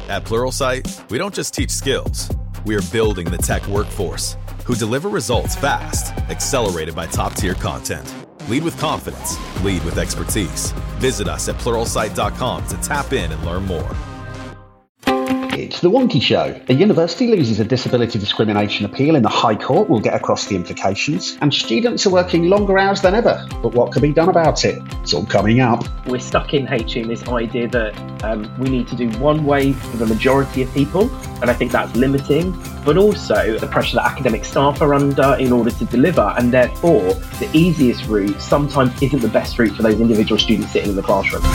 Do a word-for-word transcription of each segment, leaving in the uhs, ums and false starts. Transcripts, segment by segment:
At Pluralsight, we don't just teach skills. We are building the tech workforce who deliver results fast, accelerated by top-tier content. Lead with confidence. Lead with expertise. Visit us at pluralsight dot com to tap in and learn more. It's The Wonky Show. A university loses a disability discrimination appeal in the High Court. We'll get across the implications. And students are working longer hours than ever. But what can be done about it? It's all coming up. We're stuck in H in this idea that um, we need to do one way for the majority of people. And I think that's limiting. But also the pressure that academic staff are under in order to deliver. And therefore, the easiest route sometimes isn't the best route for those individual students sitting in the classroom.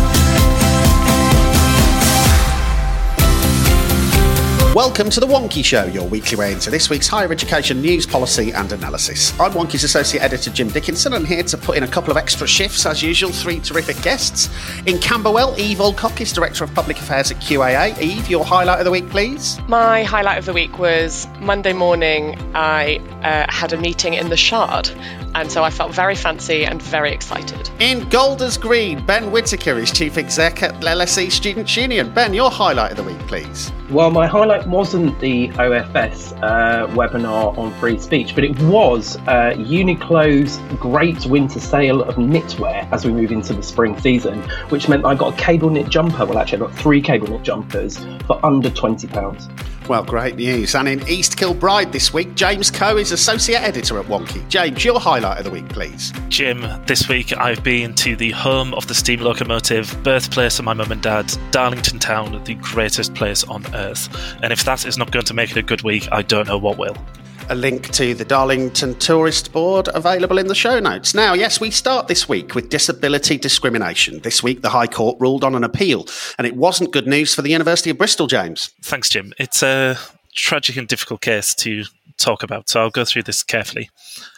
Welcome to The Wonky Show, your weekly way into this week's higher education news, policy and analysis. I'm Wonky's Associate Editor Jim Dickinson, and here to put in a couple of extra shifts, as usual, three terrific guests. In Camberwell, Eve Alcock is Director of Public Affairs at Q A A. Eve, your highlight of the week, please. My highlight of the week was Monday morning. I uh, had a meeting in the Shard, and so I felt very fancy and very excited. In Golders Green, Ben Whittaker is Chief Exec at L S E Students' Union. Ben, your highlight of the week, please. Well, my highlight wasn't the O F S uh, webinar on free speech, but it was uh, Uniqlo's great winter sale of knitwear as we move into the spring season, which meant I got a cable knit jumper. Well, actually, I got three cable knit jumpers for under twenty pounds. Well, great news. And in East Kilbride this week, James Coe is Associate Editor at Wonky. James, your highlight of the week, please. Jim, this week I've been to the home of the steam locomotive, birthplace of my mum and dad, Darlington Town, the greatest place on earth. And if that is not going to make it a good week, I don't know what will. A link to the Darlington Tourist Board available in the show notes. Now, yes, we start this week with disability discrimination. This week, the High Court ruled on an appeal, and it wasn't good news for the University of Bristol, James. Thanks, Jim. It's a tragic and difficult case to talk about, so I'll go through this carefully.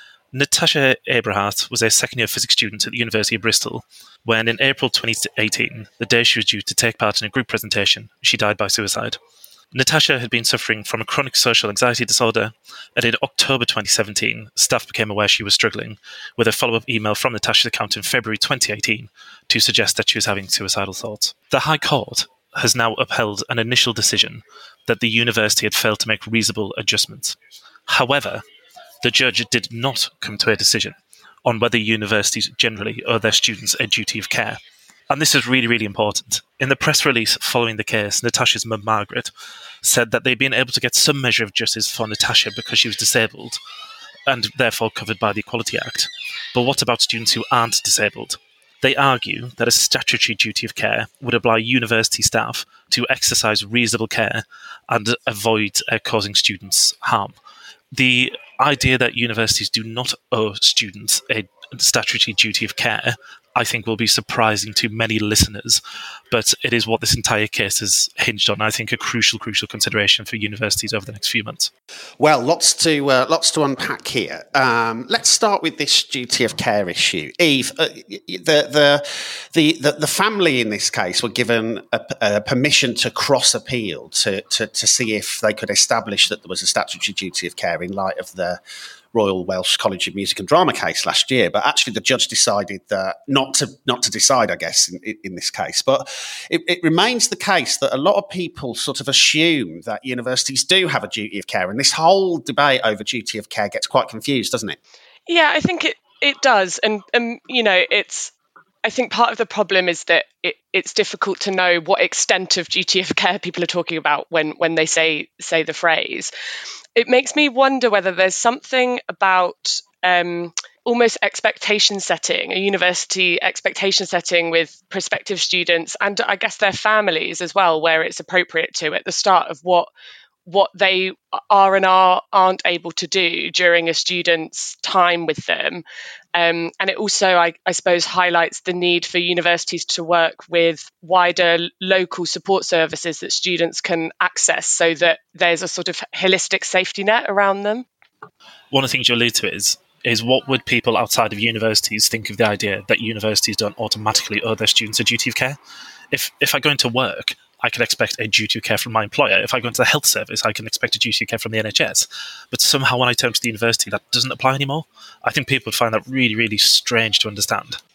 Natasha Abrahart was a second-year physics student at the University of Bristol when, in April twenty eighteen, the day she was due to take part in a group presentation, she died by suicide. Natasha had been suffering from a chronic social anxiety disorder, and in October twenty seventeen, staff became aware she was struggling, with a follow-up email from Natasha's account in February twenty eighteen to suggest that she was having suicidal thoughts. The High Court has now upheld an initial decision that the university had failed to make reasonable adjustments. However, the judge did not come to a decision on whether universities generally owe their students a duty of care. And this is really, really important. In the press release following the case, Natasha's mum, Margaret, said that they'd been able to get some measure of justice for Natasha because she was disabled and therefore covered by the Equality Act. But what about students who aren't disabled? They argue that a statutory duty of care would oblige university staff to exercise reasonable care and avoid uh, causing students harm. The idea that universities do not owe students a statutory duty of care, I think, will be surprising to many listeners, but it is what this entire case is hinged on. I think a crucial, crucial consideration for universities over the next few months. Well, lots to uh, lots to unpack here. Um, let's start with this duty of care issue. Eve, uh, the, the the the the family in this case were given a, a permission to cross appeal to, to to see if they could establish that there was a statutory duty of care in light of the Royal Welsh College of Music and Drama case last year, but actually the judge decided that not to not to decide, I guess, in, in this case. But it, it remains the case that a lot of people sort of assume that universities do have a duty of care, and this whole debate over duty of care gets quite confused, doesn't it? Yeah, I think it, it does. And, um, you know, it's I think part of the problem is that it, it's difficult to know what extent of duty of care people are talking about when, when they say say the phrase. It makes me wonder whether there's something about um, almost expectation setting, a university expectation setting with prospective students and I guess their families as well, where it's appropriate to at the start of what what they are and are, aren't able to do during a student's time with them. Um, and it also, I, I suppose, highlights the need for universities to work with wider local support services that students can access so that there's a sort of holistic safety net around them. One of the things you allude to is, is what would people outside of universities think of the idea that universities don't automatically owe their students a duty of care? If if I go into work, I can expect a duty of care from my employer. If I go into the health service, I can expect a duty of care from the N H S. But somehow when I turn to the university, that doesn't apply anymore. I think people would find that really, really strange to understand.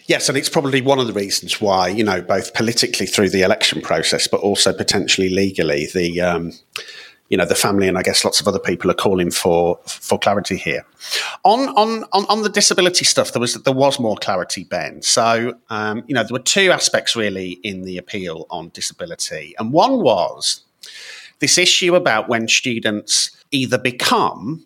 Yes, and it's probably one of the reasons why, you know, both politically through the election process, but also potentially legally, the um, you know, the family and I guess lots of other people are calling for for clarity here. On on on, on the disability stuff, there was there was more clarity, Ben. So um, you know, there were two aspects really in the appeal on disability, and one was this issue about when students either become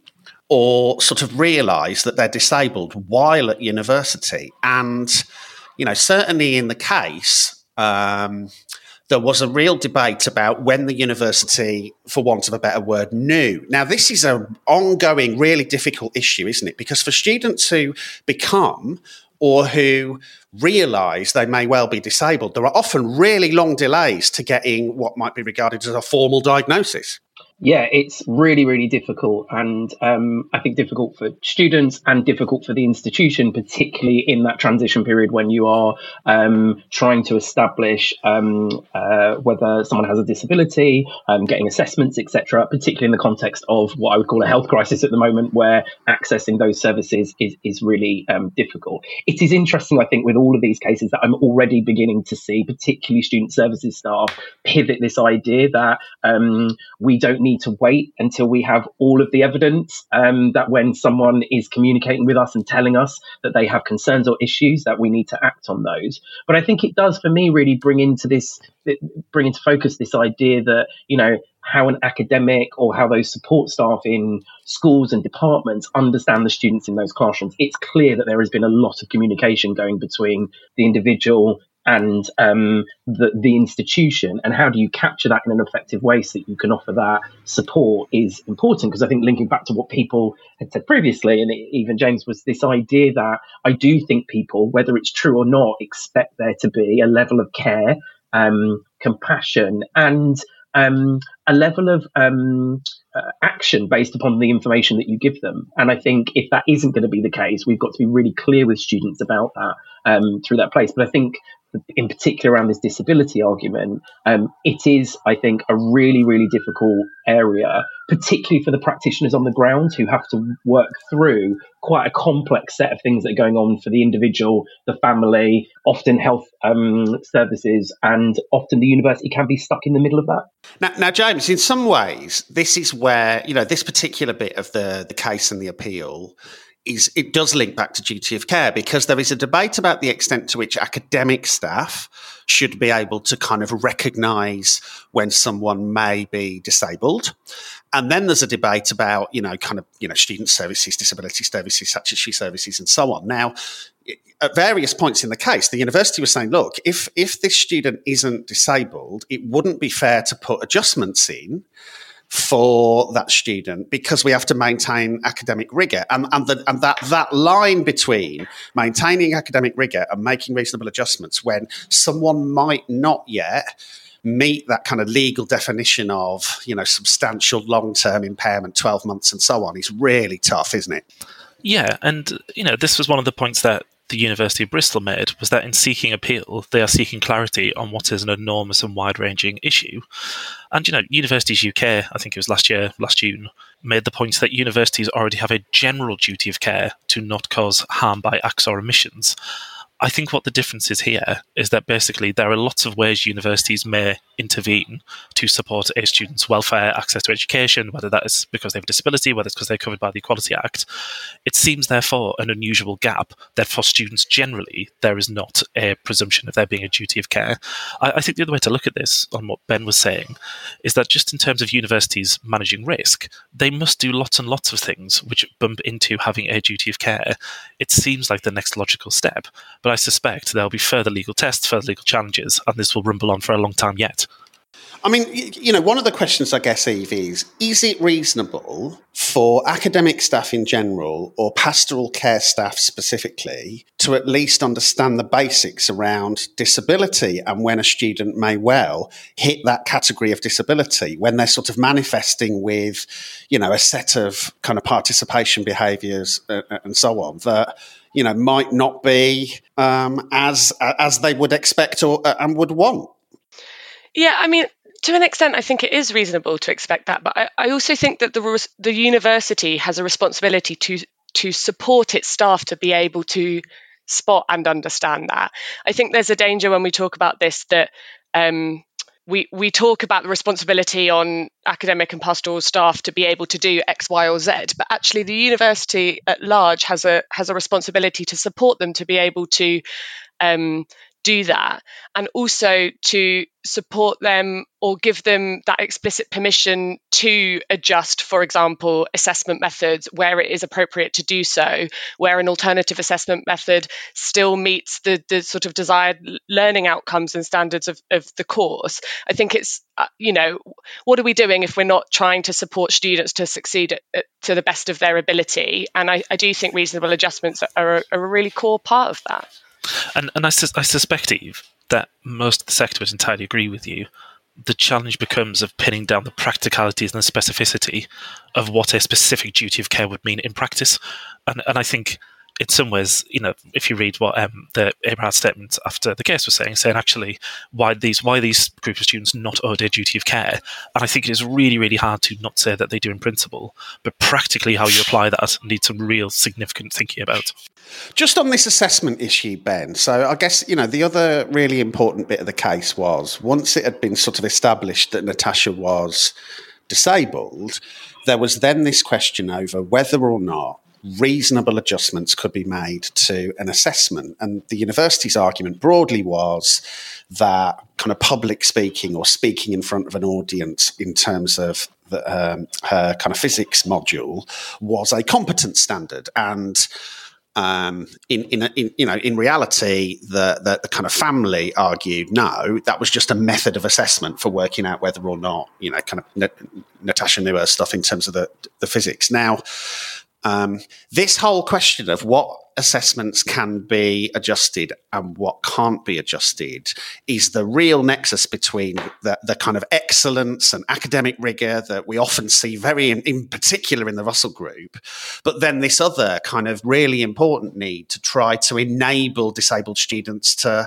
or sort of realise that they're disabled while at university. And, you know, certainly in the case, um, there was a real debate about when the university, for want of a better word, knew. Now, this is an ongoing, really difficult issue, isn't it? Because for students who become or who realise they may well be disabled, there are often really long delays to getting what might be regarded as a formal diagnosis. Yeah, it's really, really difficult. And um, I think difficult for students and difficult for the institution, particularly in that transition period when you are um, trying to establish um, uh, whether someone has a disability, um, getting assessments, et cetera, particularly in the context of what I would call a health crisis at the moment, where accessing those services is, is really um, difficult. It is interesting, I think, with all of these cases that I'm already beginning to see, particularly student services staff, pivot this idea that um, we don't need to wait until we have all of the evidence, um, that when someone is communicating with us and telling us that they have concerns or issues, that we need to act on those. But I think it does, for me, really bring into this, bring into focus this idea that, you know, how an academic or how those support staff in schools and departments understand the students in those classrooms. It's clear that there has been a lot of communication going between the individual and um, the, the institution, and how do you capture that in an effective way so that you can offer that support is important. Because I think linking back to what people had said previously, and even James, was this idea that I do think people, whether it's true or not, expect there to be a level of care, um, compassion, and um, a level of um, uh, action based upon the information that you give them. And I think if that isn't going to be the case, we've got to be really clear with students about that um, through that place. But I think in particular around this disability argument, um, it is, I think, a really, really difficult area, particularly for the practitioners on the ground who have to work through quite a complex set of things that are going on for the individual, the family, often health um, services, and often the university can be stuck in the middle of that. Now, now, James, in some ways, this is where, you know, this particular bit of the, the case and the appeal is, it does link back to duty of care, because there is a debate about the extent to which academic staff should be able to kind of recognise when someone may be disabled. And then there's a debate about, you know, kind of, you know, student services, disability services, statutory services, and so on. Now, at various points in the case, the university was saying, look, if if this student isn't disabled, it wouldn't be fair to put adjustments in for that student, because we have to maintain academic rigour. And, and, the, and that, that line between maintaining academic rigour and making reasonable adjustments when someone might not yet meet that kind of legal definition of, you know, substantial long-term impairment, twelve months and so on, is really tough, isn't it? Yeah, and, you know, this was one of the points that the University of Bristol made, was that in seeking appeal, they are seeking clarity on what is an enormous and wide-ranging issue. And, you know, Universities U K, I think it was last year, last June, made the point that universities already have a general duty of care to not cause harm by acts or omissions. I think what the difference is here is that basically there are lots of ways universities may intervene to support a student's welfare, access to education, whether that is because they have a disability, whether it's because they're covered by the Equality Act. It seems, therefore, an unusual gap that for students generally there is not a presumption of there being a duty of care. I, I think the other way to look at this, on what Ben was saying, is that just in terms of universities managing risk, they must do lots and lots of things which bump into having a duty of care. It seems like the next logical step. But I suspect there'll be further legal tests, further legal challenges, and this will rumble on for a long time yet. I mean, you know, one of the questions, I guess, Eve, is, is it reasonable for academic staff in general, or pastoral care staff specifically, to at least understand the basics around disability and when a student may well hit that category of disability, when they're sort of manifesting with, you know, a set of kind of participation behaviours uh, and so on that, you know, might not be um, as as they would expect or uh, and would want. Yeah, I mean, to an extent, I think it is reasonable to expect that. But I, I also think that the the university has a responsibility to to support its staff to be able to spot and understand that. I think there's a danger when we talk about this that um, we we talk about the responsibility on academic and pastoral staff to be able to do X, Y, or Z, but actually the university at large has a has a responsibility to support them to be able to um, do that, and also to support them or give them that explicit permission to adjust, for example, assessment methods where it is appropriate to do so, where an alternative assessment method still meets the, the sort of desired learning outcomes and standards of, of the course. I think it's, uh, you know, what are we doing if we're not trying to support students to succeed at, at, to the best of their ability? And I, I do think reasonable adjustments are, are a really core part of that. And and I, sus- I suspect, Eve, that most of the sector would entirely agree with you. The challenge becomes of pinning down the practicalities and the specificity of what a specific duty of care would mean in practice. And and I think in some ways, you know, if you read what um, the Abrahart statement after the case was saying, saying actually why these why these group of students not owed a duty of care, and I think it is really, really hard to not say that they do in principle, but practically how you apply that needs some real significant thinking about. Just on this assessment issue, Ben, so I guess, you know, the other really important bit of the case was once it had been sort of established that Natasha was disabled, there was then this question over whether or not reasonable adjustments could be made to an assessment. And the university's argument broadly was that kind of public speaking or speaking in front of an audience in terms of the, um, her kind of physics module was a competence standard. And Um, in, in, in, you know, in reality, the, the, the kind of family argued, no, that was just a method of assessment for working out whether or not, you know, kind of N- Natasha knew her stuff in terms of the, the physics. Now, um, this whole question of what assessments can be adjusted and what can't be adjusted is the real nexus between the, the kind of excellence and academic rigour that we often see very in, in particular in the Russell Group, but then this other kind of really important need to try to enable disabled students to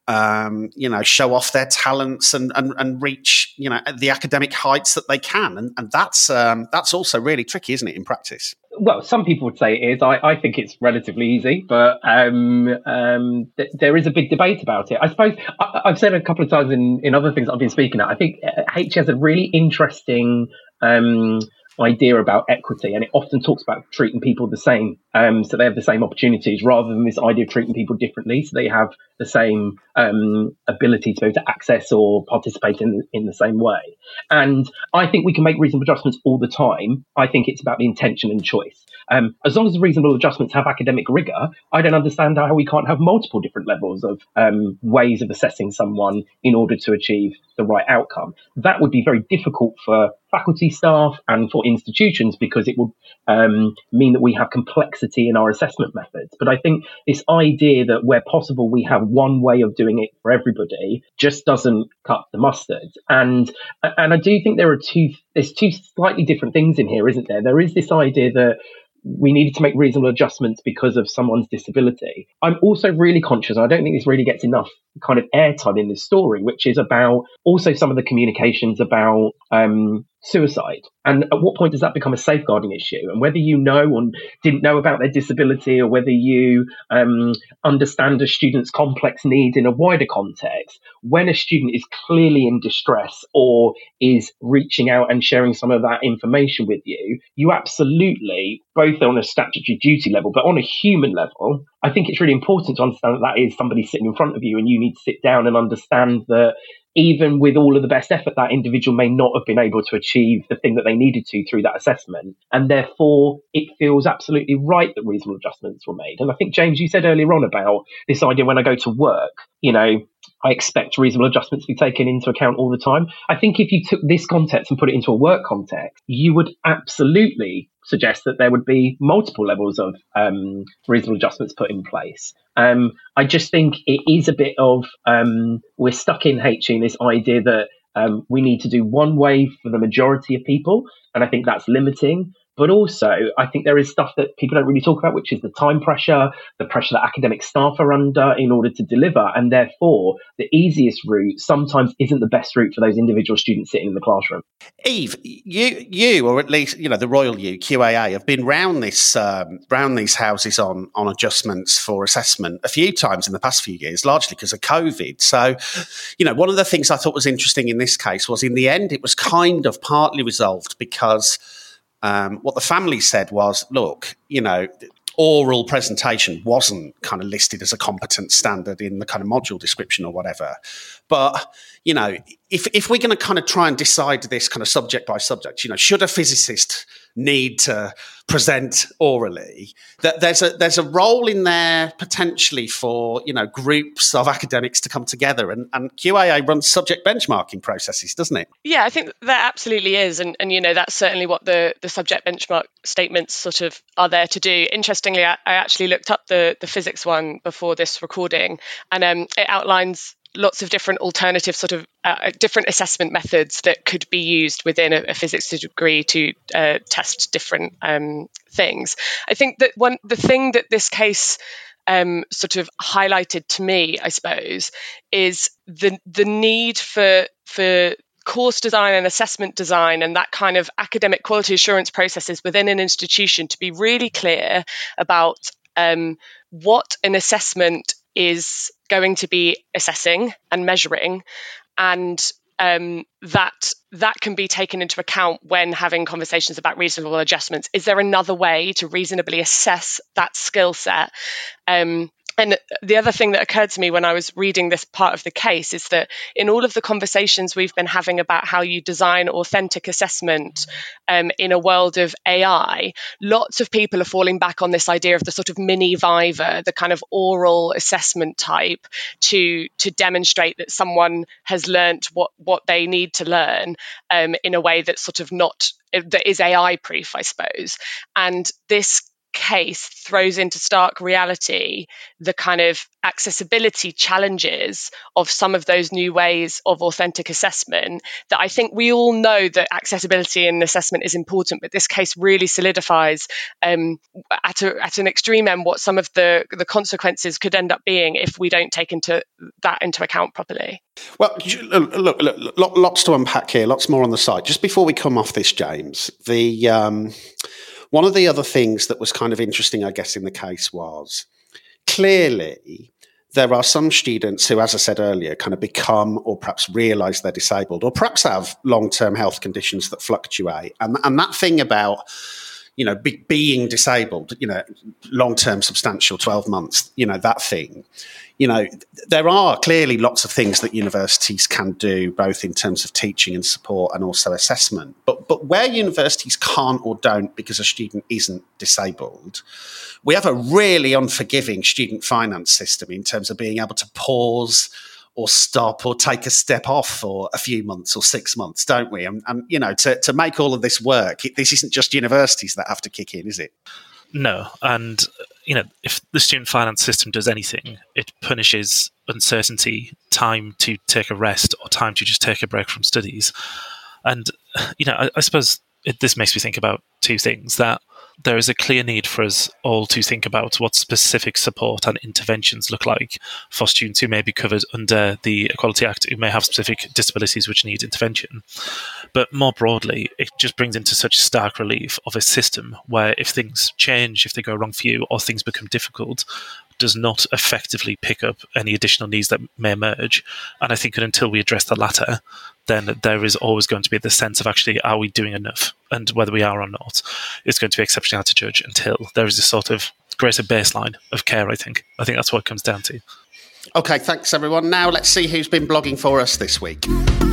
Um, you know, show off their talents and, and, and reach, you know, the academic heights that they can. And, and that's um, that's also really tricky, isn't it, in practice? Well, some people would say it is. I, I think it's relatively easy, but um, um, th- there is a big debate about it. I suppose I, I've said a couple of times in, in other things I've been speaking at, I think H has a really interesting um, idea about equity, and it often talks about treating people the same, um, so they have the same opportunities, rather than this idea of treating people differently, so they have the same um, ability to be able to access or participate in in the same way. And I think we can make reasonable adjustments all the time. I think it's about the intention and choice. Um, as long as the reasonable adjustments have academic rigour, I don't understand how we can't have multiple different levels of um, ways of assessing someone in order to achieve the right outcome. That would be very difficult for faculty staff and for institutions, because it would um, mean that we have complexity in our assessment methods. But I think this idea that where possible we have one way of doing it for everybody just doesn't cut the mustard. And and I do think there are two there's two slightly different things in here, isn't there? There is this idea that we needed to make reasonable adjustments because of someone's disability. I'm also really conscious, and I don't think this really gets enough kind of airtime in this story, which is about also some of the communications about um, suicide. And at what point does that become a safeguarding issue? And whether you know or didn't know about their disability, or whether you um, understand a student's complex needs in a wider context, when a student is clearly in distress or is reaching out and sharing some of that information with you, you absolutely, both on a statutory duty level, but on a human level, I think it's really important to understand that that is somebody sitting in front of you, and you need to sit down and understand that even with all of the best effort, that individual may not have been able to achieve the thing that they needed to through that assessment. And therefore, it feels absolutely right that reasonable adjustments were made. And I think, James, you said earlier on about this idea when I go to work, you know, I expect reasonable adjustments to be taken into account all the time. I think if you took this context and put it into a work context, you would absolutely suggest that there would be multiple levels of um, reasonable adjustments put in place. Um, I just think it is a bit of, um, we're stuck in H in this idea that um, we need to do one way for the majority of people. And I think that's limiting. But also, I think there is stuff that people don't really talk about, which is the time pressure, the pressure that academic staff are under in order to deliver. And therefore, the easiest route sometimes isn't the best route for those individual students sitting in the classroom. Eve, you, you, or at least, you know, the Royal U, Q A A, have been round this, um, round these houses on, on adjustments for assessment a few times in the past few years, largely because of COVID. So, you know, one of the things I thought was interesting in this case was in the end, it was kind of partly resolved because Um, what the family said was, look, you know, oral presentation wasn't kind of listed as a competence standard in the kind of module description or whatever. But, you know, if, if we're going to kind of try and decide this kind of subject by subject, you know, should a physicist need to present orally, that there's a there's a role in there potentially for, you know, groups of academics to come together, and, and Q A A runs subject benchmarking processes, doesn't it? Yeah, I think that absolutely is, and and you know that's certainly what the the subject benchmark statements sort of are there to do. Interestingly, I, I actually looked up the the physics one before this recording, and um, it outlines lots of different alternative sort of uh, different assessment methods that could be used within a, a physics degree to uh, test different um, things. I think that one the thing that this case um, sort of highlighted to me, I suppose, is the the need for for course design and assessment design and that kind of academic quality assurance processes within an institution to be really clear about um, what an assessment is going to be assessing and measuring, and um, that that can be taken into account when having conversations about reasonable adjustments. Is there another way to reasonably assess that skill set? Um, and the other thing that occurred to me when I was reading this part of the case is that in all of the conversations we've been having about how you design authentic assessment um, in a world of A I, lots of people are falling back on this idea of the sort of mini Viva, the kind of oral assessment type to to demonstrate that someone has learnt what, what they need to learn um, in a way that's sort of not, that is A I proof, I suppose. And this case throws into stark reality the kind of accessibility challenges of some of those new ways of authentic assessment that I think we all know that accessibility in assessment is important, but this case really solidifies um, at, a, at an extreme end what some of the, the consequences could end up being if we don't take into that into account properly. Well, look, look, look, lots to unpack here, lots more on the site. Just before we come off this, James, the um, one of the other things that was kind of interesting, I guess, in the case was clearly there are some students who, as I said earlier, kind of become or perhaps realise they're disabled or perhaps have long-term health conditions that fluctuate. And, and that thing about, you know, be, being disabled, you know, long-term, substantial, twelve months, you know, that thing. You know, there are clearly lots of things that universities can do, both in terms of teaching and support and also assessment. But but where universities can't or don't because a student isn't disabled, we have a really unforgiving student finance system in terms of being able to pause or stop or take a step off for a few months or six months, don't we? And, and you know, to, to make all of this work, it, this isn't just universities that have to kick in, is it? No, and you know, if the student finance system does anything, it punishes uncertainty, time to take a rest, or time to just take a break from studies. And you know, I, I suppose it, this makes me think about two things: that there is a clear need for us all to think about what specific support and interventions look like for students who may be covered under the Equality Act, who may have specific disabilities which need intervention. But more broadly, it just brings into such stark relief of a system where if things change, if they go wrong for you, or things become difficult, does not effectively pick up any additional needs that may emerge. And I think that until we address the latter, then there is always going to be the sense of actually, are we doing enough? And whether we are or not, it's going to be exceptionally hard to judge until there is a sort of greater baseline of care, I think. I think that's what it comes down to. Okay, thanks everyone. Now let's see who's been blogging for us this week.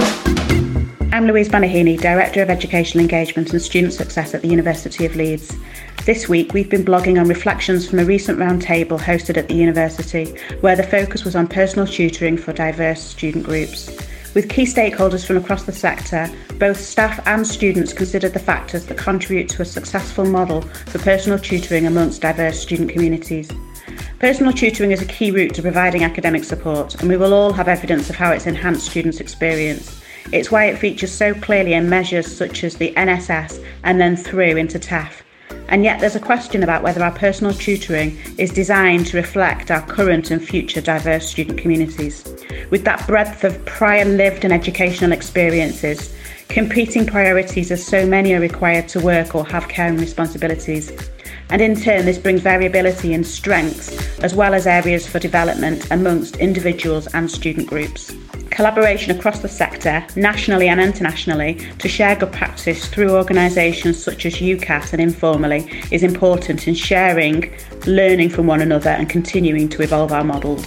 I'm Louise Banahini, Director of Educational Engagement and Student Success at the University of Leeds. This week we've been blogging on reflections from a recent roundtable hosted at the university, where the focus was on personal tutoring for diverse student groups. With key stakeholders from across the sector, both staff and students considered the factors that contribute to a successful model for personal tutoring amongst diverse student communities. Personal tutoring is a key route to providing academic support, and we will all have evidence of how it's enhanced students' experience. It's why it features so clearly in measures such as the N S S and then through into T A F. And yet there's a question about whether our personal tutoring is designed to reflect our current and future diverse student communities. With that breadth of prior lived and educational experiences, competing priorities as so many are required to work or have caring responsibilities. And in turn, this brings variability in strengths as well as areas for development amongst individuals and student groups. Collaboration across the sector, nationally and internationally, to share good practice through organisations such as U C A S and informally is important in sharing, learning from one another and continuing to evolve our models.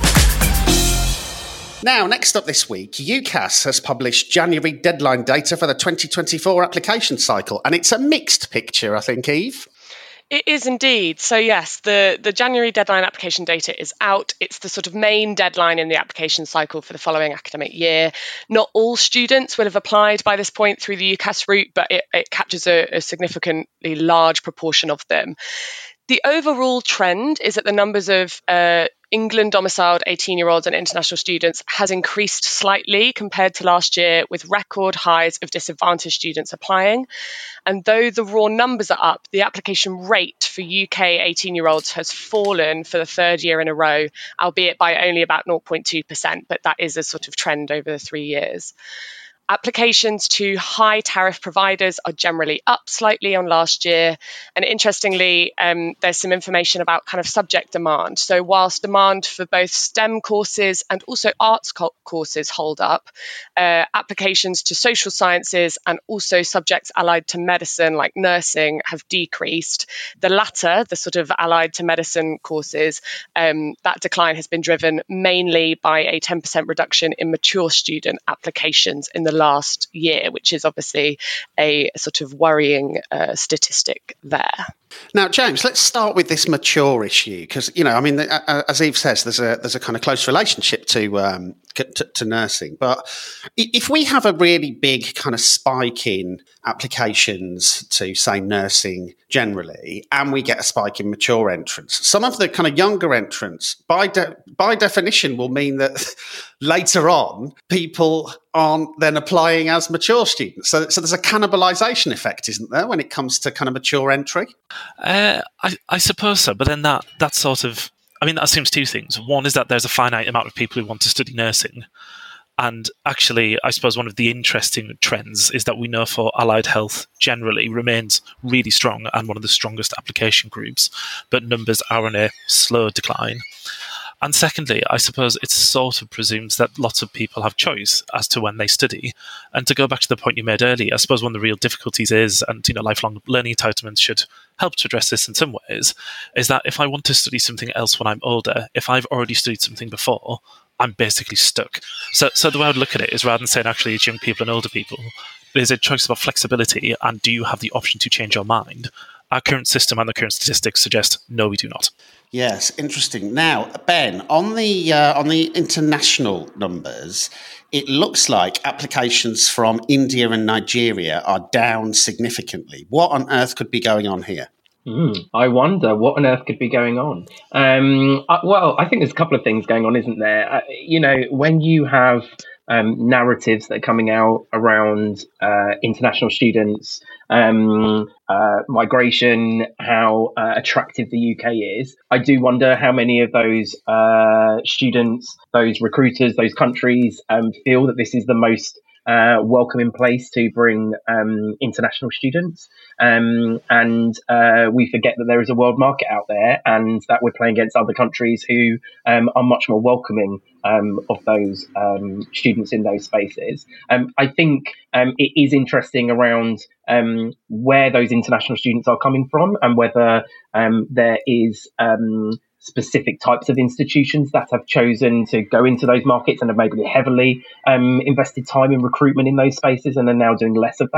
Now, next up this week, U C A S has published January deadline data for the twenty twenty-four application cycle, and it's a mixed picture, I think, Eve. It is indeed. So yes, the, the January deadline application data is out. It's the sort of main deadline in the application cycle for the following academic year. Not all students will have applied by this point through the U C A S route, but it, it captures a, a significantly large proportion of them. The overall trend is that the numbers of uh, England domiciled eighteen-year-olds and international students has increased slightly compared to last year, with record highs of disadvantaged students applying. And though the raw numbers are up, the application rate for U K eighteen-year-olds has fallen for the third year in a row, albeit by only about zero point two percent, but that is a sort of trend over the three years. Applications to high tariff providers are generally up slightly on last year. And interestingly, um, there's some information about kind of subject demand. So whilst demand for both STEM courses and also arts co- courses hold up, uh, applications to social sciences and also subjects allied to medicine like nursing have decreased. The latter, the sort of allied to medicine courses, um, that decline has been driven mainly by a ten percent reduction in mature student applications in the last year, which is obviously a sort of worrying uh, statistic there. Now, James, let's start with this mature issue because, you know, I mean, as Eve says, there's a there's a kind of close relationship to, um, to to nursing. But if we have a really big kind of spike in applications to, say, nursing generally, and we get a spike in mature entrants, some of the kind of younger entrants, by de- by definition, will mean that later on people aren't then applying as mature students. So, so there's a cannibalisation effect, isn't there, when it comes to kind of mature entry? Uh, I, I suppose so, but then that, that sort of, I mean, that assumes two things. One is that there's a finite amount of people who want to study nursing. And actually, I suppose one of the interesting trends is that we know for allied health generally remains really strong and one of the strongest application groups, but numbers are on a slow decline. And secondly, I suppose it sort of presumes that lots of people have choice as to when they study. And to go back to the point you made earlier, I suppose one of the real difficulties is, and you know, lifelong learning entitlements should help to address this in some ways, is that if I want to study something else when I'm older, if I've already studied something before, I'm basically stuck. So, so the way I would look at it is rather than saying actually it's young people and older people, there's a choice about flexibility and do you have the option to change your mind? Our current system and the current statistics suggest no, we do not. Yes, interesting. Now, Ben, on the uh, on the international numbers, it looks like applications from India and Nigeria are down significantly. What on earth could be going on here? Mm, I wonder what on earth could be going on. Um, uh, well, I think there's a couple of things going on, isn't there? Uh, you know, when you have um, narratives that are coming out around uh, international students, um, uh, migration, how uh, attractive the U K is, I do wonder how many of those uh, students, those recruiters, those countries um, feel that this is the most Uh, welcoming place to bring um, international students. Um, and uh, we forget that there is a world market out there and that we're playing against other countries who um, are much more welcoming um, of those um, students in those spaces. Um, I think um, it is interesting around um, where those international students are coming from and whether um, there is um, specific types of institutions that have chosen to go into those markets and have maybe heavily um, invested time in recruitment in those spaces and are now doing less of that.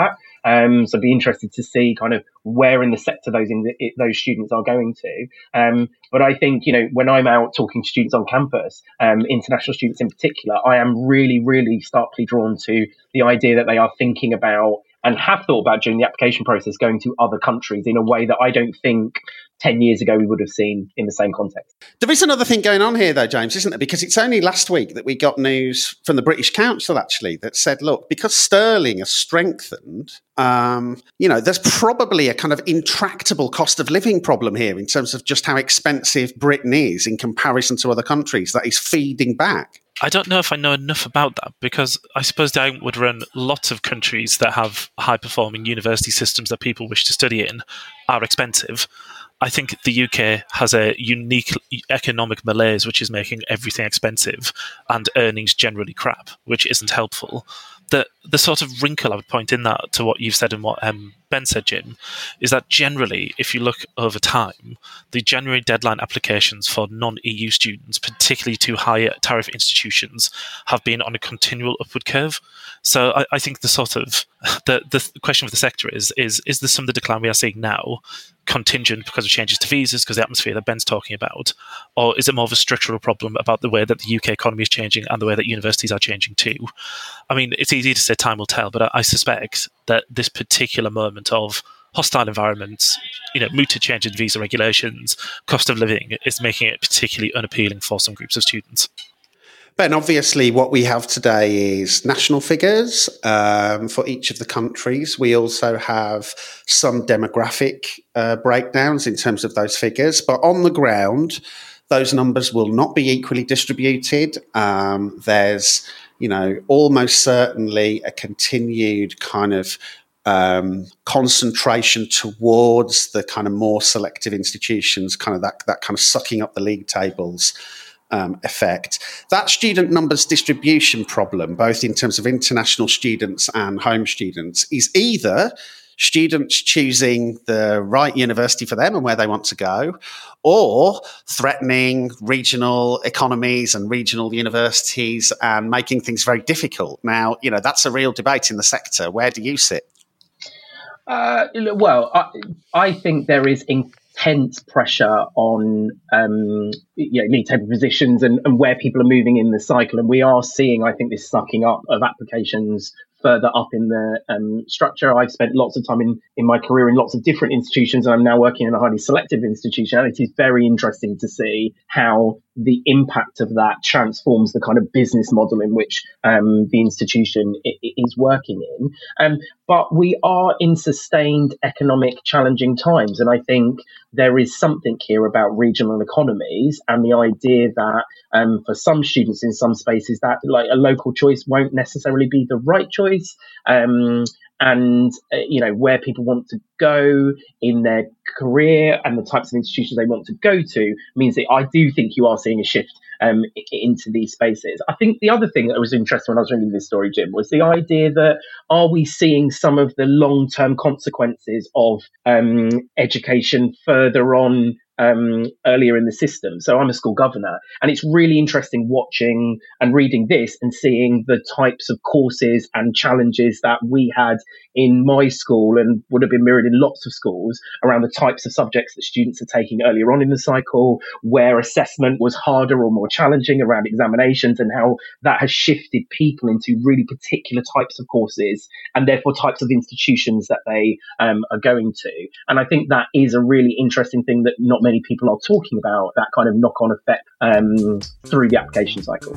Um, so I'd be interested to see kind of where in the sector those in the, those students are going to. Um, but I think, you know, when I'm out talking to students on campus, um, international students in particular, I am really, really starkly drawn to the idea that they are thinking about and have thought about during the application process going to other countries in a way that I don't think ten years ago we would have seen in the same context. There is another thing going on here, though, James, isn't there? Because it's only last week that we got news from the British Council, actually, that said, look, because sterling has strengthened, um, you know, there's probably a kind of intractable cost of living problem here in terms of just how expensive Britain is in comparison to other countries that is feeding back. I don't know if I know enough about that, because I suppose they would run lots of countries that have high-performing university systems that people wish to study in are expensive. I think the U K has a unique economic malaise which is making everything expensive and earnings generally crap, which isn't helpful. The the sort of wrinkle I would point in that to what you've said and what um, Ben said, Jim, is that generally, if you look over time, the January deadline applications for non-E U students, particularly to higher tariff institutions, have been on a continual upward curve. So I, I think the sort of the the question for the sector is is is there some of the decline we are seeing now contingent because of changes to visas, because of the atmosphere that Ben's talking about, or is it more of a structural problem about the way that the U K economy is changing and the way that universities are changing too? I mean, it's easy to say time will tell, but I, I suspect that this particular moment of hostile environments, you know, mooted change in visa regulations, cost of living, is making it particularly unappealing for some groups of students. Ben, obviously what we have today is national figures um, for each of the countries. We also have some demographic uh, breakdowns in terms of those figures. But on the ground, those numbers will not be equally distributed. Um, there's, you know, almost certainly a continued kind of um, concentration towards the kind of more selective institutions, kind of that, that kind of sucking up the league tables Um, effect. That student numbers distribution problem, both in terms of international students and home students, is either students choosing the right university for them and where they want to go, or threatening regional economies and regional universities and making things very difficult. Now, you know, that's a real debate in the sector. Where do you sit? Uh, well, I, I think there is in- intense pressure on um, you know, league table positions and, and where people are moving in the cycle. And we are seeing, I think, this sucking up of applications further up in the um, structure. I've spent lots of time in, in my career in lots of different institutions, and I'm now working in a highly selective institution. And it is very interesting to see how the impact of that transforms the kind of business model in which um, the institution i- is working in. Um, but we are in sustained economic challenging times. And I think there is something here about regional economies and the idea that um, for some students in some spaces that like a local choice won't necessarily be the right choice. Um, and, uh, you know, where people want to go in their career and the types of institutions they want to go to means that I do think you are seeing a shift um, into these spaces. I think the other thing that was interesting when I was reading this story, Jim, was the idea that are we seeing some of the long-term consequences of um, education further on um, earlier in the system? So I'm a school governor, and it's really interesting watching and reading this and seeing the types of courses and challenges that we had in my school and would have been mirrored in lots of schools around the types of subjects that students are taking earlier on in the cycle, where assessment was harder or more challenging around examinations, and how that has shifted people into really particular types of courses and therefore types of institutions that they um, are going to. And I think that is a really interesting thing that not many people are talking about, that kind of knock-on effect um, through the application cycle.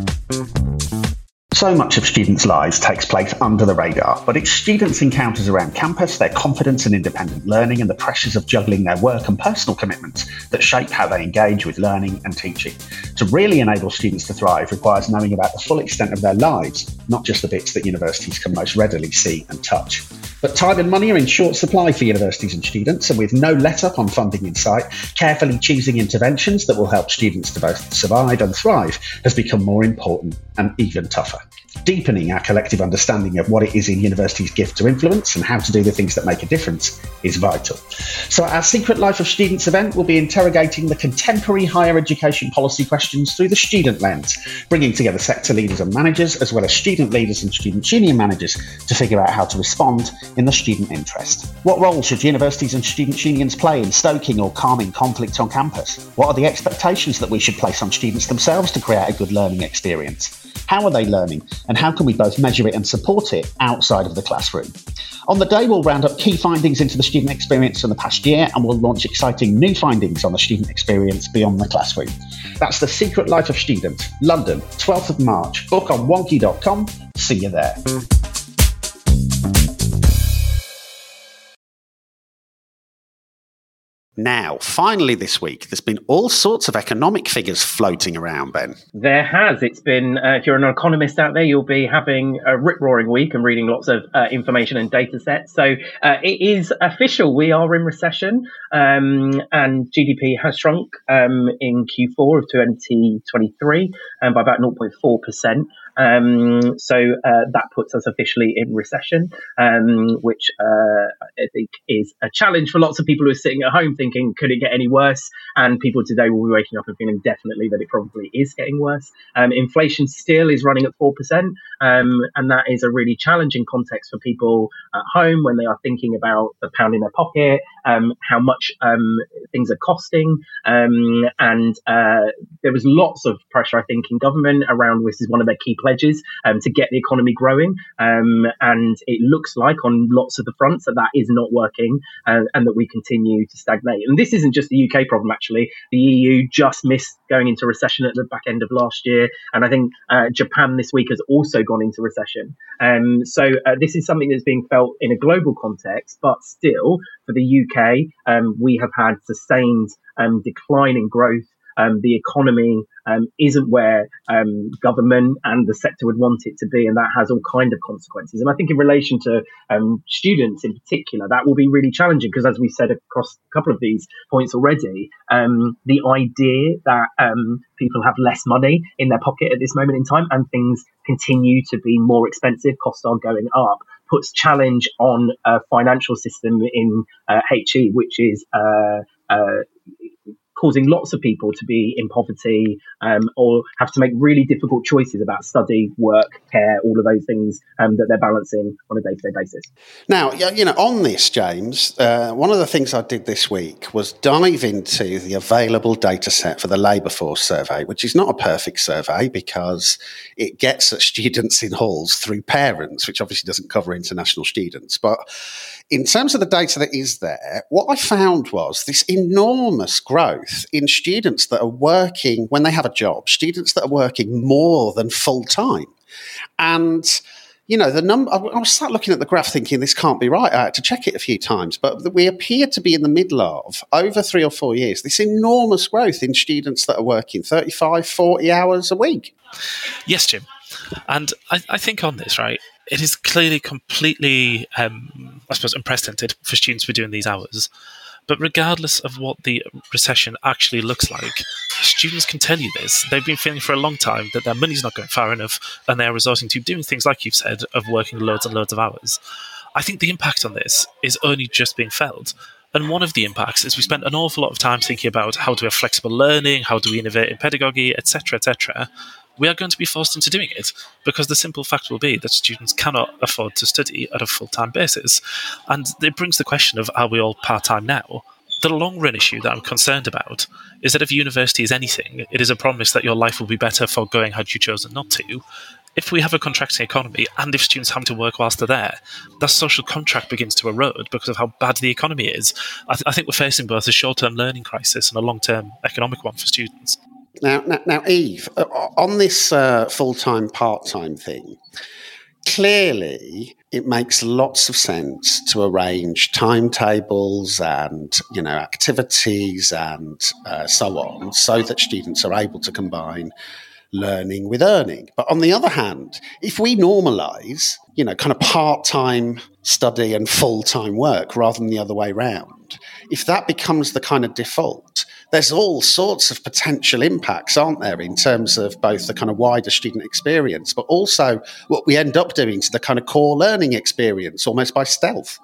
So much of students' lives takes place under the radar, but it's students' encounters around campus, their confidence in independent learning, and the pressures of juggling their work and personal commitments that shape how they engage with learning and teaching. To really enable students to thrive requires knowing about the full extent of their lives, not just the bits that universities can most readily see and touch. But time and money are in short supply for universities and students, and with no let-up on funding in sight, carefully choosing interventions that will help students to both survive and thrive has become more important and even tougher. Deepening our collective understanding of what it is in university's gift to influence and how to do the things that make a difference is vital. So our Secret Life of Students event will be interrogating the contemporary higher education policy questions through the student lens, bringing together sector leaders and managers, as well as student leaders and student union managers to figure out how to respond in the student interest. What role should universities and student unions play in stoking or calming conflict on campus? What are the expectations that we should place on students themselves to create a good learning experience? How are they learning, and how can we both measure it and support it outside of the classroom? On the day, we'll round up key findings into the student experience from the past year, and we'll launch exciting new findings on the student experience beyond the classroom. That's the Secret Life of Students, London, twelfth of March. Book on wonky dot com. See you there. Now, finally this week, there's been all sorts of economic figures floating around, Ben. There has. It's been, uh, if you're an economist out there, you'll be having a rip-roaring week and reading lots of uh, information and data sets. So uh, it is official. We are in recession, um, and G D P has shrunk um, in Q four of twenty twenty-three um, by about zero point four percent. Um, so uh, that puts us officially in recession, um, which uh, I think is a challenge for lots of people who are sitting at home thinking, could it get any worse? And people today will be waking up and feeling definitely that it probably is getting worse. Um, inflation still is running at four percent, um, and that is a really challenging context for people at home when they are thinking about the pound in their pocket, um, how much um, things are costing. Um, and uh, there was lots of pressure, I think, in government around this is one of their key pledges um, to get the economy growing. Um, and it looks like on lots of the fronts that that is not working uh, and that we continue to stagnate. And this isn't just the U K problem, actually. The E U just missed going into recession at the back end of last year. And I think uh, Japan this week has also gone into recession. Um, so uh, this is something that's being felt in a global context, but still for the U K, um, we have had sustained um, decline in growth. Um, the economy um, isn't where um, government and the sector would want it to be, and that has all kind of consequences. And I think in relation to um, students in particular, that will be really challenging because, as we said across a couple of these points already, um, the idea that um, people have less money in their pocket at this moment in time and things continue to be more expensive, costs are going up, puts challenge on a financial system in uh, H E, which is uh, uh, causing lots of people to be in poverty um, or have to make really difficult choices about study, work, care, all of those things um, that they're balancing on a day-to-day basis. Now, you know, on this, James, uh, one of the things I did this week was dive into the available data set for the labour force survey, which is not a perfect survey because it gets at students in halls through parents, which obviously doesn't cover international students. But in terms of the data that is there, what I found was this enormous growth in students that are working when they have a job, students that are working more than full time. And, you know, the number, I was sat looking at the graph thinking this can't be right. I had to check it a few times, but we appear to be in the middle of, over three or four years, this enormous growth in students that are working thirty-five, forty hours a week. Yes, Jim. And I, I think on this, right, it is clearly completely, um, I suppose, unprecedented for students to be doing these hours. But regardless of what the recession actually looks like, students can tell you this. They've been feeling for a long time that their money's not going far enough, and they're resorting to doing things like you've said, of working loads and loads of hours. I think the impact on this is only just being felt. And one of the impacts is we spent an awful lot of time thinking about how do we have flexible learning, how do we innovate in pedagogy, et cetera, et cetera. We are going to be forced into doing it because the simple fact will be that students cannot afford to study at a full-time basis. And it brings the question of, are we all part-time now? The long-run issue that I'm concerned about is that if university is anything, it is a promise that your life will be better for going had you chosen not to. If we have a contracting economy and if students have to work whilst they're there, that social contract begins to erode because of how bad the economy is. I, th- I think we're facing both a short-term learning crisis and a long-term economic one for students. Now, now, now Eve, on this uh, full-time, part-time thing, clearly it makes lots of sense to arrange timetables and, you know, activities and uh, so on so that students are able to combine learning with earning. But on the other hand, if we normalise, you know, kind of part-time study and full-time work rather than the other way round, if that becomes the kind of default, there's all sorts of potential impacts, aren't there, in terms of both the kind of wider student experience, but also what we end up doing to the kind of core learning experience, almost by stealth.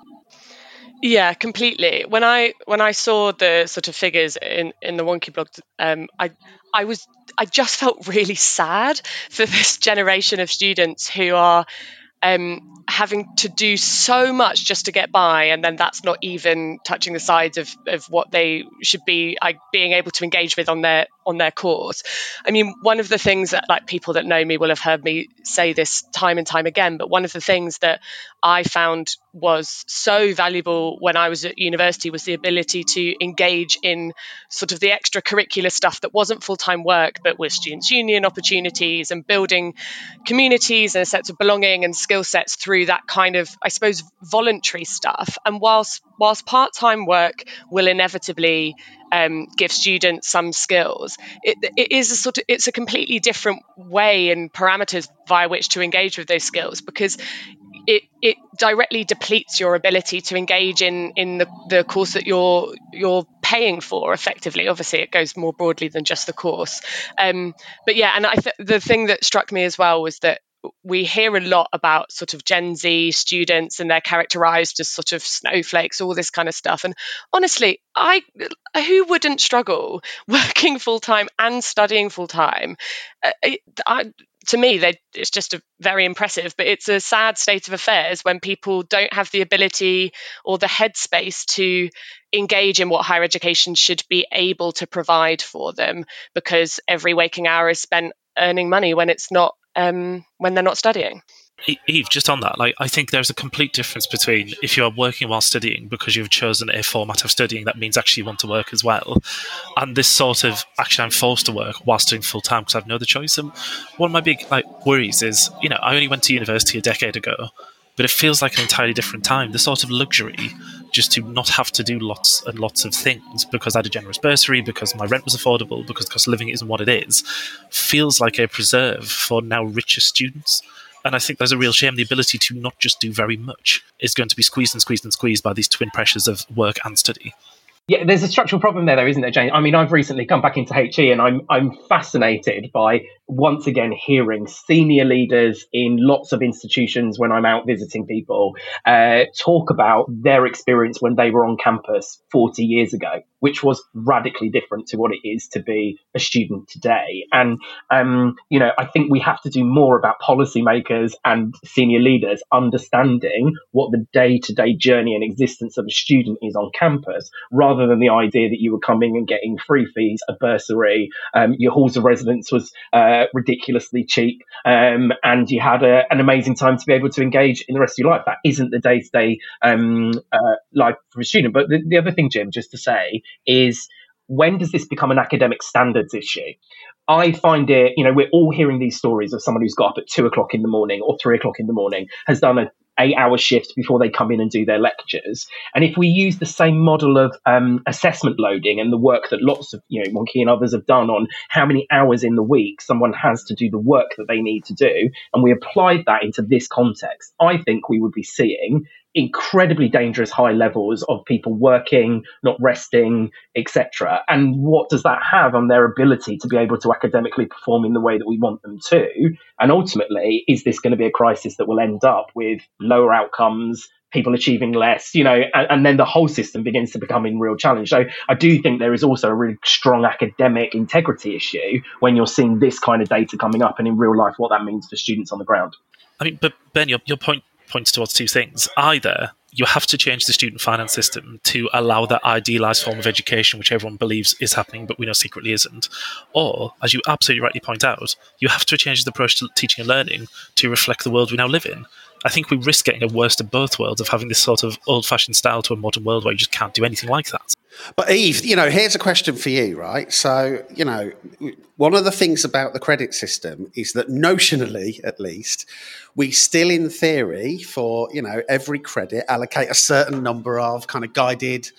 Yeah, completely. When I when I saw the sort of figures in, in the Wonky blog, um, I I was I just felt really sad for this generation of students who are um, having to do so much just to get by, and then that's not even touching the sides of, of what they should be like, being able to engage with on their on their course. I mean, one of the things that, like, people that know me will have heard me say this time and time again, but one of the things that I found was so valuable when I was at university was the ability to engage in sort of the extracurricular stuff that wasn't full-time work, but was students' union opportunities and building communities and a sense of belonging and skill sets through that kind of, I suppose, voluntary stuff. And whilst whilst part-time work will inevitably um, give students some skills, it, it is a sort of it's a completely different way and parameters via which to engage with those skills, because it it directly depletes your ability to engage in in the, the course that you're you're paying for effectively. Obviously, it goes more broadly than just the course. Um, but yeah, and I th- the thing that struck me as well was that we hear a lot about sort of Gen Z students, and they're characterized as sort of snowflakes, all this kind of stuff. And honestly, I who wouldn't struggle working full time and studying full time? Uh, I, to me, they, it's just a very impressive, but it's a sad state of affairs when people don't have the ability or the headspace to engage in what higher education should be able to provide for them, because every waking hour is spent earning money when it's not um, when they're not studying. Eve, just on that, like, I think there's a complete difference between if you are working while studying because you've chosen a format of studying that means actually you want to work as well, and this sort of, actually I'm forced to work whilst doing full time because I have no other choice. And one of my big like worries is, you know, I only went to university a decade ago, but it feels like an entirely different time. The sort of luxury just to not have to do lots and lots of things because I had a generous bursary, because my rent was affordable, because the cost of living isn't what it is, feels like a preserve for now richer students. And I think there's a real shame. The ability to not just do very much is going to be squeezed and squeezed and squeezed by these twin pressures of work and study. Yeah, there's a structural problem there, though, isn't there, Jane? I mean, I've recently come back into H E, and I'm I'm fascinated by, once again, hearing senior leaders in lots of institutions when I'm out visiting people uh, talk about their experience when they were on campus forty years ago, which was radically different to what it is to be a student today. And, um, you know, I think we have to do more about policymakers and senior leaders understanding what the day-to-day journey and existence of a student is on campus, rather rather than the idea that you were coming and getting free fees, a bursary, um, your halls of residence was uh, ridiculously cheap, um, and you had a, an amazing time to be able to engage in the rest of your life. That isn't the day-to-day um, uh, life for a student. But the, the other thing, Jim, just to say, is when does this become an academic standards issue? I find it, you know, we're all hearing these stories of someone who's got up at two o'clock in the morning or three o'clock in the morning, has done a eight hour shift before they come in and do their lectures. And if we use the same model of um, assessment loading and the work that lots of, you know, Wonky and others have done on how many hours in the week someone has to do the work that they need to do, and we applied that into this context, I think we would be seeing incredibly dangerous high levels of people working, not resting, et cetera. And what does that have on their ability to be able to academically perform in the way that we want them to? And ultimately, is this going to be a crisis that will end up with lower outcomes, people achieving less, you know, and, and then the whole system begins to become in real challenge. So I do think there is also a really strong academic integrity issue when you're seeing this kind of data coming up and in real life what that means for students on the ground. I mean, but Ben, your, your point points towards two things. Either you have to change the student finance system to allow that idealised form of education, which everyone believes is happening, but we know secretly isn't. Or, as you absolutely rightly point out, you have to change the approach to teaching and learning to reflect the world we now live in. I think we risk getting a worst of both worlds of having this sort of old-fashioned style to a modern world where you just can't do anything like that. But Eve, you know, here's a question for you, right? So, you know, one of the things about the credit system is that notionally, at least, we still in theory for, you know, every credit allocate a certain number of kind of guided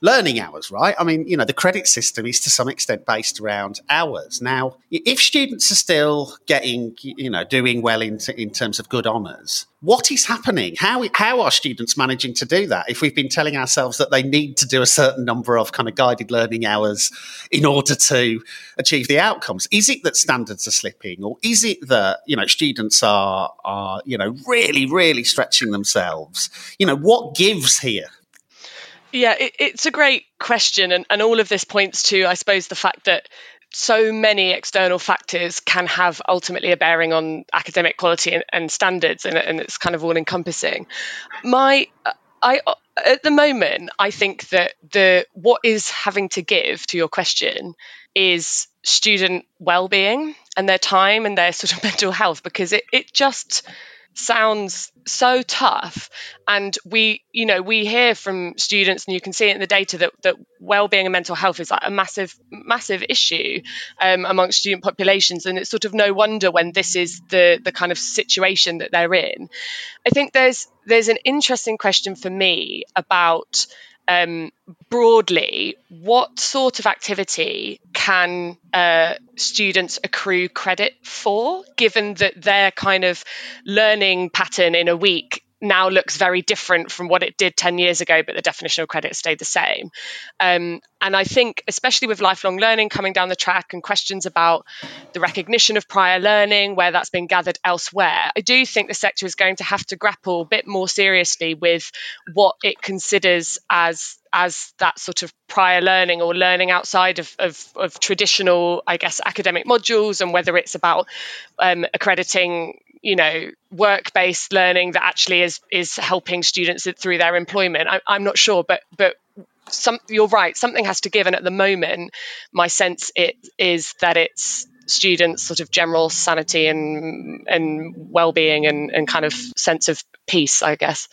learning hours, right? I mean, you know, the credit system is to some extent based around hours. Now, if students are still getting, you know, doing well in, in terms of good honours, what is happening? How how are students managing to do that if we've been telling ourselves that they need to do a certain number of kind of guided learning hours in order to achieve the outcomes? Is it that standards are slipping, or is it that, you know, students are, are you know, really, really stretching themselves? You know, what gives here? Yeah, it, it's a great question. And, and all of this points to, I suppose, the fact that so many external factors can have ultimately a bearing on academic quality and, and standards, and, and it's kind of all encompassing. My, I, at the moment, I think that the what is having to give to your question is student well-being and their time and their sort of mental health, because it, it just sounds so tough. And we, you know, we hear from students, and you can see it in the data, that, that well-being and mental health is like a massive, massive issue um, amongst student populations. And it's sort of no wonder when this is the the kind of situation that they're in. I think there's there's an interesting question for me about Um, broadly, what sort of activity can uh, students accrue credit for, given that their kind of learning pattern in a week now looks very different from what it did ten years ago, but the definition of credit stayed the same. Um, and I think, especially with lifelong learning coming down the track and questions about the recognition of prior learning, where that's been gathered elsewhere, I do think the sector is going to have to grapple a bit more seriously with what it considers as as that sort of prior learning, or learning outside of, of, of traditional, I guess, academic modules, and whether it's about um, accrediting, you know, work-based learning that actually is is helping students through their employment. I, I'm not sure, but but some, you're right, something has to give. And at the moment, my sense it is that it's students' sort of general sanity and and well-being and, and kind of sense of peace, I guess.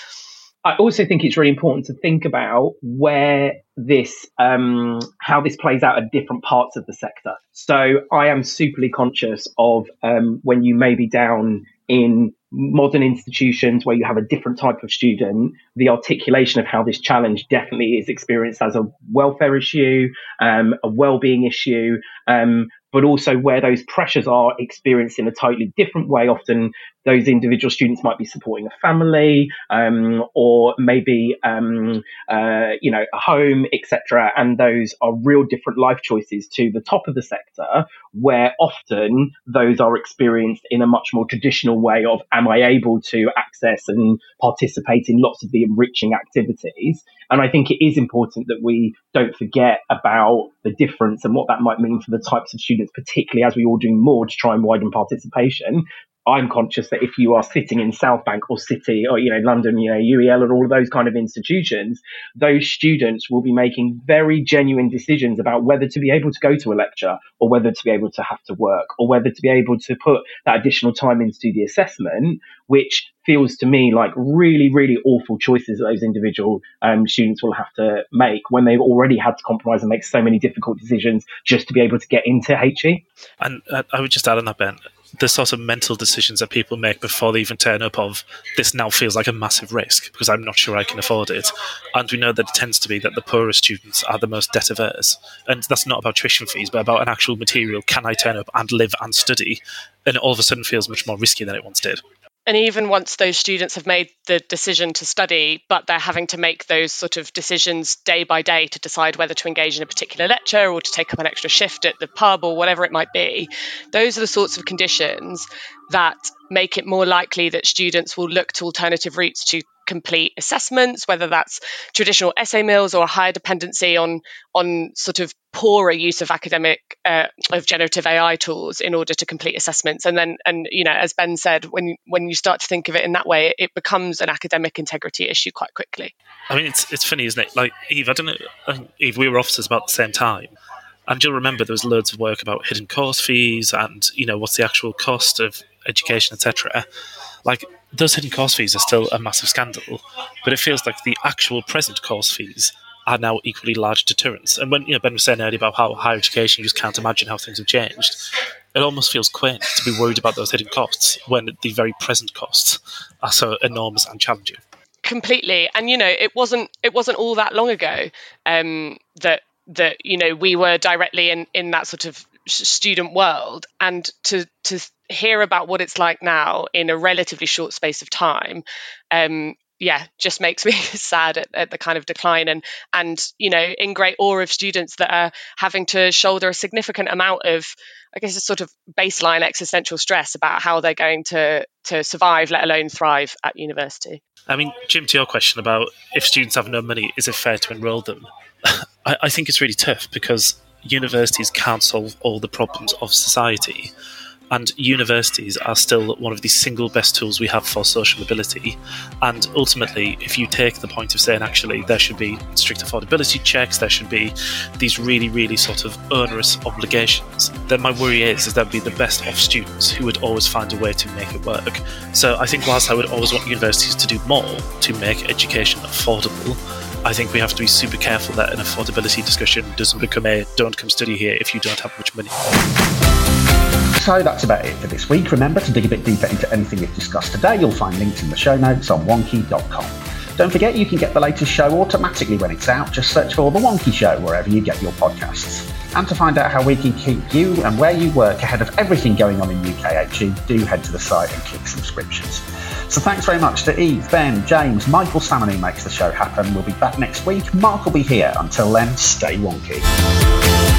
I also think it's really important to think about where this, um, how this plays out at different parts of the sector. So I am superly conscious of um, when you may be down in modern institutions where you have a different type of student, the articulation of how this challenge definitely is experienced as a welfare issue, um, a well-being issue, um, but also where those pressures are experienced in a totally different way. Often those individual students might be supporting a family, um, or maybe, um, uh, you know, a home, et cetera. And those are real different life choices to the top of the sector, where often those are experienced in a much more traditional way of, am I able to access and participate in lots of the enriching activities? And I think it is important that we don't forget about the difference and what that might mean for the types of students, particularly as we all do more to try and widen participation. I'm conscious that if you are sitting in South Bank or City or, you know, London, you know, U E L and all of those kind of institutions, those students will be making very genuine decisions about whether to be able to go to a lecture, or whether to be able to have to work, or whether to be able to put that additional time into the assessment, which feels to me like really, really awful choices that those individual um, students will have to make when they've already had to compromise and make so many difficult decisions just to be able to get into H E. And uh, I would just add on that, Ben, the sort of mental decisions that people make before they even turn up of, this now feels like a massive risk because I'm not sure I can afford it. And we know that it tends to be that the poorest students are the most debt averse. And that's not about tuition fees, but about an actual material. Can I turn up and live and study? And it all of a sudden feels much more risky than it once did. And even once those students have made the decision to study, but they're having to make those sort of decisions day by day to decide whether to engage in a particular lecture or to take up an extra shift at the pub or whatever it might be, those are the sorts of conditions that make it more likely that students will look to alternative routes to complete assessments, whether that's traditional essay mills or a higher dependency on on sort of poorer use of academic uh, of generative A I tools in order to complete assessments. And then, and you know, as Ben said, when when you start to think of it in that way, it, it becomes an academic integrity issue quite quickly. I mean, it's it's funny, isn't it? Like, Eve, I don't know, I think, Eve, we were officers about the same time. And you'll remember there was loads of work about hidden course fees and, you know, what's the actual cost of education, et cetera. Like, those hidden course fees are still a massive scandal, but it feels like the actual present course fees are now equally large deterrents. And when, you know, Ben was saying earlier about how higher education, you just can't imagine how things have changed, it almost feels quaint to be worried about those hidden costs when the very present costs are so enormous and challenging. completely. And, you know, it wasn't it wasn't all that long ago um, that, that, you know, we were directly in, in that sort of student world. And to to hear about what it's like now in a relatively short space of time, um, yeah, just makes me sad at, at the kind of decline and, and, you know, in great awe of students that are having to shoulder a significant amount of, I guess, a sort of baseline existential stress about how they're going to, to survive, let alone thrive at university. I mean, Jim, to your question about if students have no money, is it fair to enrol them? I, I think it's really tough because universities can't solve all the problems of society. And universities are still one of the single best tools we have for social mobility. And ultimately, if you take the point of saying, actually, there should be strict affordability checks, there should be these really, really sort of onerous obligations, then my worry is, is there'd be the best off students who would always find a way to make it work. So I think whilst I would always want universities to do more to make education affordable, I think we have to be super careful that an affordability discussion doesn't become a don't come study here if you don't have much money. So that's about it for this week. Remember to dig a bit deeper into anything we've discussed today. You'll find links in the show notes on wonky dot com. Don't forget you can get the latest show automatically when it's out. Just search for The Wonky Show wherever you get your podcasts. And to find out how we can keep you and where you work ahead of everything going on in U K H E, do head to the site and click subscriptions. So thanks very much to Eve, Ben, James, Michael Salmon who makes the show happen. We'll be back next week. Mark will be here. Until then, stay wonky.